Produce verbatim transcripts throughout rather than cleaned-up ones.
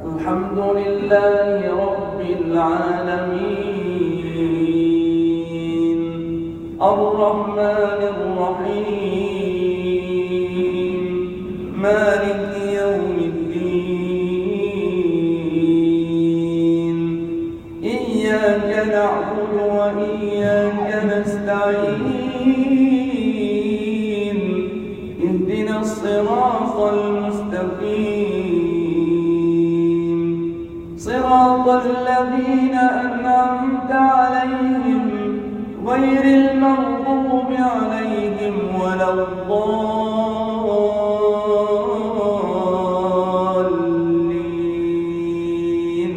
الحمد لله رب العالمين الرحمن الرحيم مالك يوم الدين إياك نعبد وإياك نستعين اهدنا الصراط المستقيم صراط الذين أنعمت عليهم غير المغضوب عليهم ولا الضالين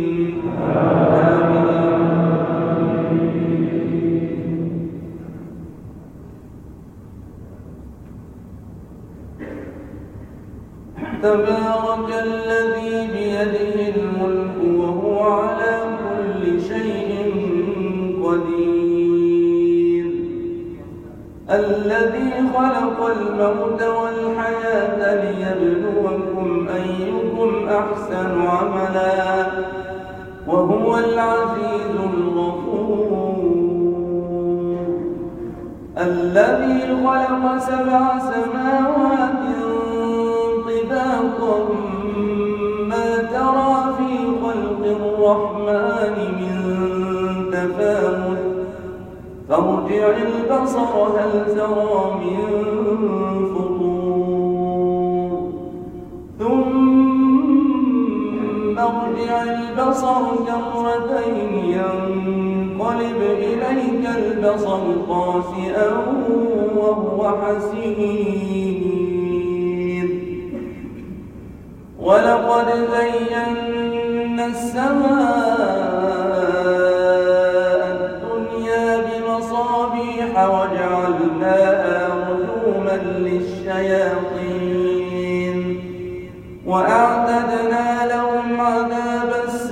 تبارك الذي بيده الملك وهو على كل شيء قدير الذي خلق الموت والحياة ليبلوكم أيكم أحسن عملا وهو العزيز الغفور الذي خلق سبع سماوات طباقا ما ترى في خلق الرحمن من تفاوت فارجع البصر هل ترى من فطور ثم ارجع البصر كرتين ينقلب إليك البصر خاسئا وهو حسير ولقد زينا السماء الدنيا بمصابيح وجعلناها رجوما للشياطين وأعتدنا لهم عذاب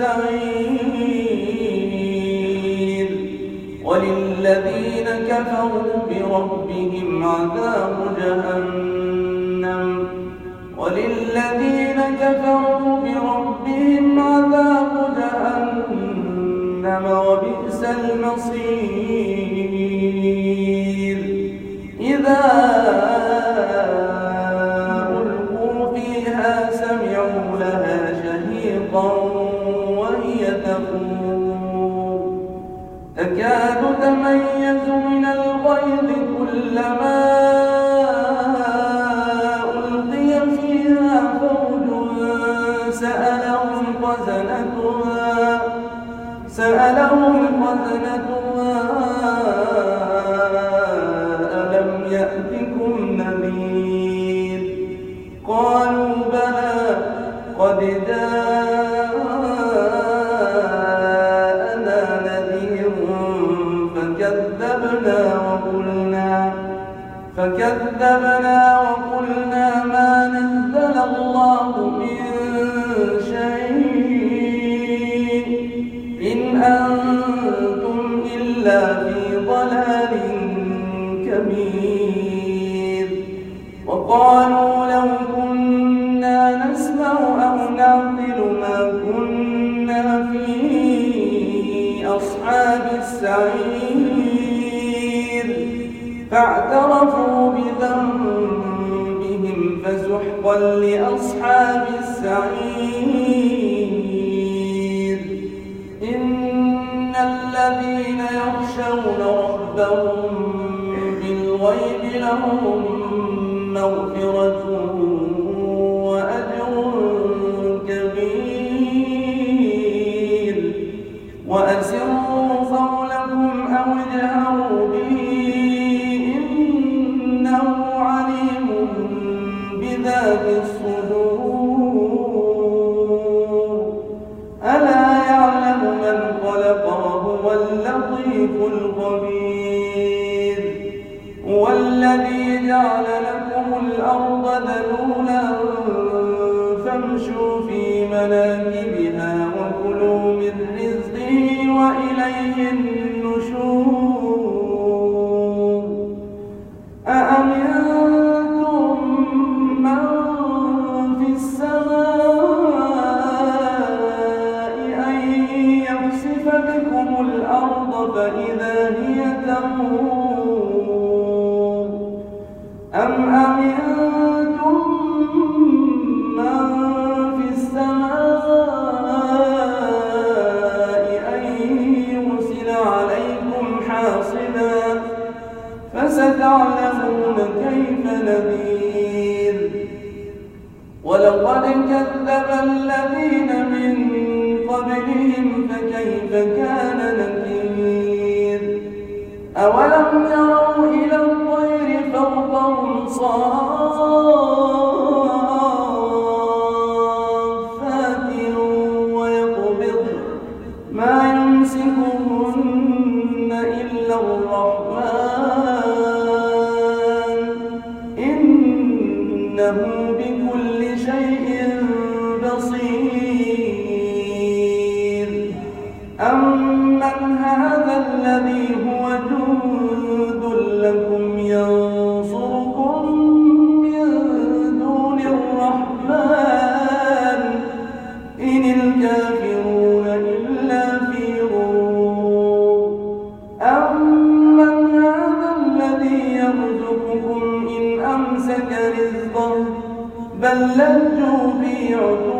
السعير وللذين كفروا بربهم عذاب جهنم وللذين كفروا بربهم عذاب جهنم وبئس المصير إذا ألقوا فيها سمعوا لها شهيقا وهي تفور تكاد تميز من الغيظ كلما سألهم خزنتها سألهم خزنتها ألم يأتكم نذير قالوا بلى قد جاءنا نذير فكذبنا وقلنا فكذبنا وقلنا ما نزل الله من شيء إن أنتم إلا في ضلال كبير وقالوا لو كنا نسمع أو نعقل ما كنا في أصحاب السعير فاعترفوا بذنبهم فسحقا لأصحاب السعير إن الذين يخشون ربهم بالغيب لهم مغفرة وأجر كبير وأسروا قولكم أو اجهروا به إنه عليم بذات الصدور ألا يعلم من خلق وهو اللطيف الخبير هو الذي جعل لكم الأرض ذلولا فامشوا في مناكبها وكلوا من رزقه وإليه النشور أأمنتم من في السماء ولقد كذب الذين من قبلهم فكيف كان نكير أولم يروا إلى الطير فوقهم صافات ويقبض ما يمسكهن إلا الرحمن إنه بكل شيء بصير أمن هذا الذي هو جند لكم ينصركم من دون الرحمن إن الكافرون إلا في غرور أمن هذا الذي يرزقكم إن أمسك رزقه بل لجوا في عتو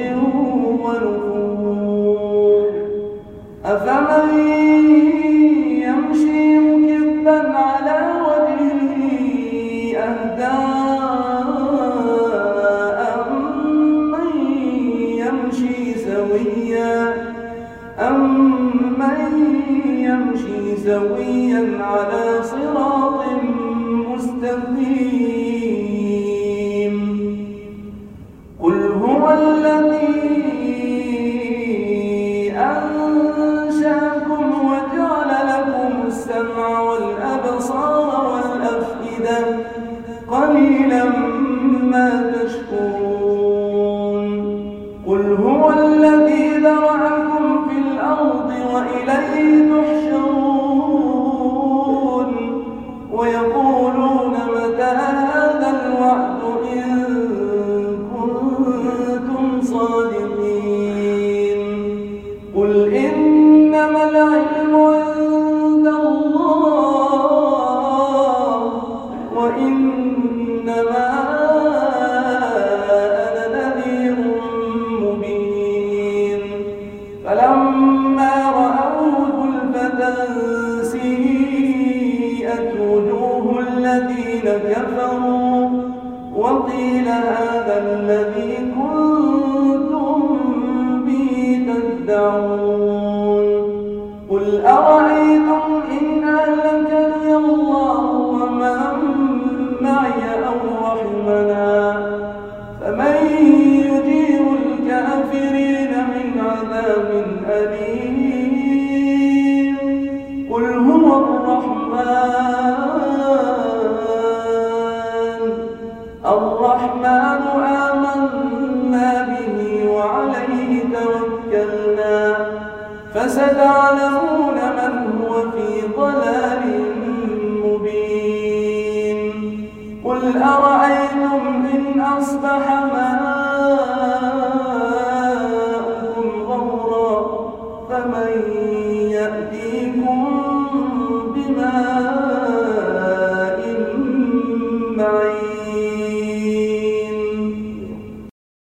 ونفور أفمن يمشي مكبا على وجهه أهدى أمن يمشي سويا أمن يمشي سويا على صراط مستقيم قل هو الذي أنشأكم وجعل لكم السمع والأبصار والأفئدة قليلا ما تشكرون قل هو الذي ذرأكم في الأرض وإليه تحشرون ويقولون متى هذا الوعد إن كنتم صادقين قل إنما العلم عند الله وإنما أنا نذير مبين فلما رأوه زلفة سيئت وجوه الذين كفروا وقيل هذا الذي كنتم به تدعون قل أرأيتم إن أهلكني الله ومن معي أو رحمنا فمن يجير الكافرين من عذاب أليم قل هو الرحمن الرحمن آمنا به وعليه توكلنا فستعلمون